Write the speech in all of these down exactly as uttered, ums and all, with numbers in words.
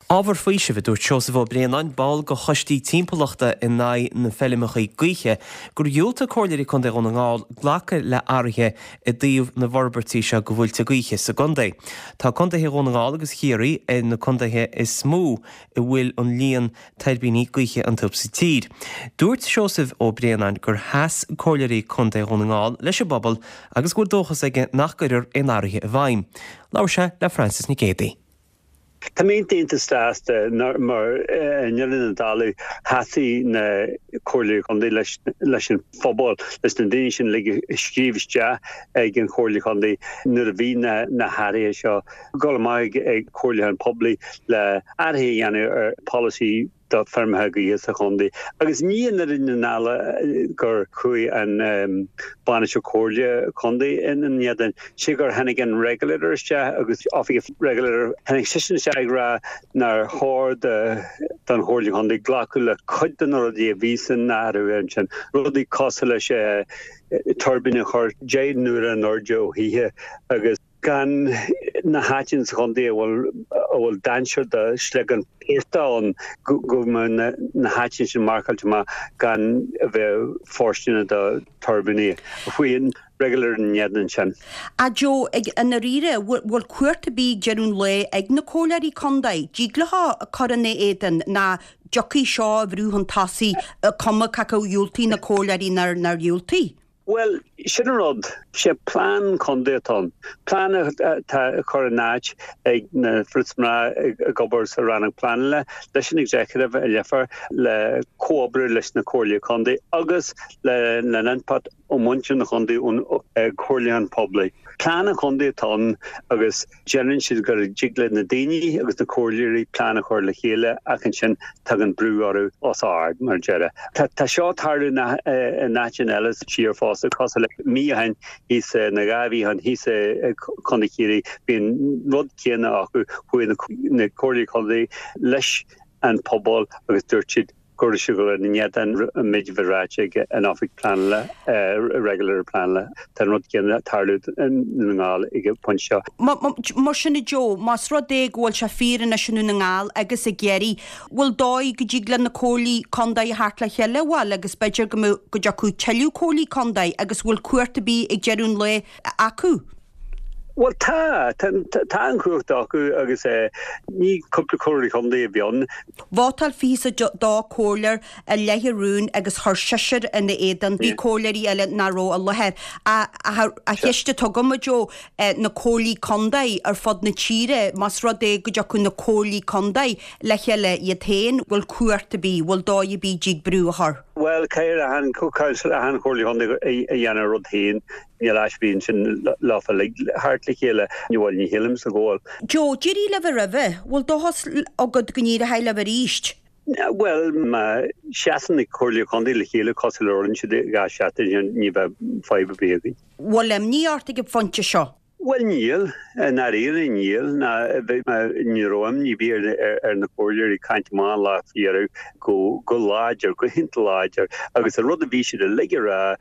Ábhar faoise bh dúirt Seosamh Ó Briain ball go chostí timpeallachta in naid na feilimechaí gaoithe gur dheolta cóirlirí chun de an ngáil ghlacha le áirithe i dtaobh na bhorbertí seo go bhfuilte gaoithe sa Gundaí. Tá contaithe ón ngáil agus chiaí in na contaithe is smó i bhfuil an líon tairbíní gaoithe an tub sa tír. Dúirt Seosamh Ó Briain gur heas cóirlirí chun de ón ngáil leis a bobbal agus gur dóchas aige nach gairir in áirithe a bhaim. Labhair sé le Francis Nicédi. Tá mé déanta stáasta mar nnealinn an dála hatí na cóirlií chundaí leis an phobal leis na daoine sin le scríbhiste ag an cóirlií chundaí nuair a bhí na haraithe seo go amach ag cóirlií an poblí le airthe dhéanamh ar policy dat fermthe go dhéas a chundaí. Agus níon ar in nála gur chuí an banisio cóirlia chundaí in an iadán si gur hanig an regulator ste agus office regulator hanig sisin se ag ra nar háir den chóirlia chundaí glacu le chuidan or a vísan náru an sin rudí cosa leis turbine chuir déad nuair an ordio híthe agus gan na hatins chundaí bhfuil dansir de slegan péirta an go na hatins sin marcailte má gan bheith fórstine de turbine faoin regular nneadan sin. A Jo ag an ríre bhfuil cuairta bí gearún le ag na cóirlií condaí díglacha choranna éan na jockey seo bhrúhan tasí cuma caca dúiltaí na cóirlií nar nar dúiltaí. Well, Shinarod, she plan condeton. Plan ta coronage ag na Fritzmra gobers around plan le leis an executive a lefer le cobre leis na cóirlia conde agus le na nanpat o munchen na conde un cóirlian public. Plan a conde ton agus generin she's got a jigle na daoine agus na cóirlií plan a chóir le chéile acan sin tagan brú orú os ard mar jere. Ta seo tarú na nationalis cheer fos cos le mi han hís na gavi han hís condichiri bin rod céna acu hu na cóirlií condaí leis an pobl agus dúirtid go go net an mid verráte an offic plan le regular plan le tan rud céna tarlú an ngáil ige punse. Mar sinna Jo, mas rud é ghfuil se fír na sinú na ngáil agus a géirí bhfuil dóid go ddígla na cóirlií condaí hart le cheile bháil agus beidir go go deacu teiliú cóirlií condaí agus bhfuil cuairta bí ag dearún le acu. Well, ta, ta, ta an cuacht acu agus ní cúpla cóirlií condaí a bhean. Bhátal físa dá cóirlir a leithiúrún agus thar siir in na éan bhí cóirlií eile naró a lehead. A heiste tugam Jo na cóirlií condaí ar fod na tíre mas rud é go deacu na cóirlií condaí le cheile iad tain bhfuil cuairta bí bhfuil dóid bí díg brú a thar. Well, Cair a han cúcail a han cóirlií condaí a dhéanamh rud tain. Ní leisbíonn sin láfa le hartla chéile níhfuil ní hilim sa ggóil. Jo, dírí le bh ribh, bhfuil dóthas agad go níor a heile bh ríist? Well, ma seaan na cóirlií condaí le chéile cos leorann si gá seatain ní bheith fáibh bégaí. Bhfuil am ní ort ag fonte seo? Well, níl, na réir níl, na bheith ní roim ní bhíar ar na cóirlií caint má lá fiarú go go láidir, go hinta láidir, agus a rud a bhí siad a leigire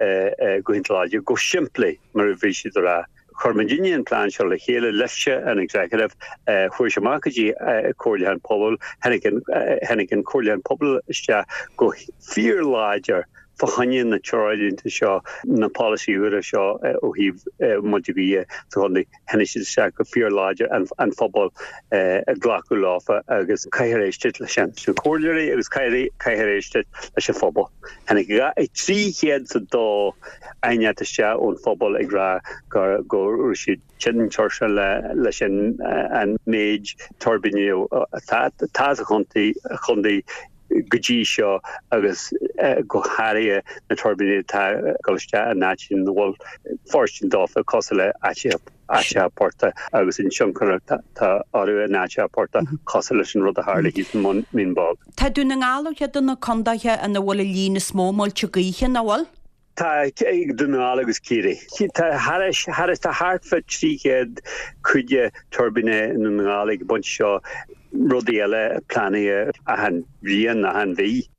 go hinta láidir, go siimplí mar a bhí siad rá. Chormaginian plan seo le chéile leise an executive chuir semachadí cóirlií an pobl, hennig an cóirlií an pobl iste go fíor láidir fahannin na choráidínta seo na policy ura seo ó híh modibí so chundaí hennig siad se go fíor láidir an phobal a ghlacu láfa agus caitheréistit le sin. So cóirlií agus caitheréistit leis an phobal. Hennig ag trí chéad sa dó aine se ón phobal ag ra go siad sin torsa le sin an méid turbine tá a chundaí godí seo agus go háir na turbine goiste a náin bhil forstin dáfa cos le aite porta agus in siúncar tá áú a náte porta cos leis an rud a hála hí min bag. Tá dú na ngálacha duna condaithe a na bhfuil lína smómáil tugaíthe na bhfuil? Tá ag duna agus círi. Tá haris tá hartfa tríchéad chuide turbine na ngálaigh bunt seo rudí eile plannaí a han bhíon a han bhí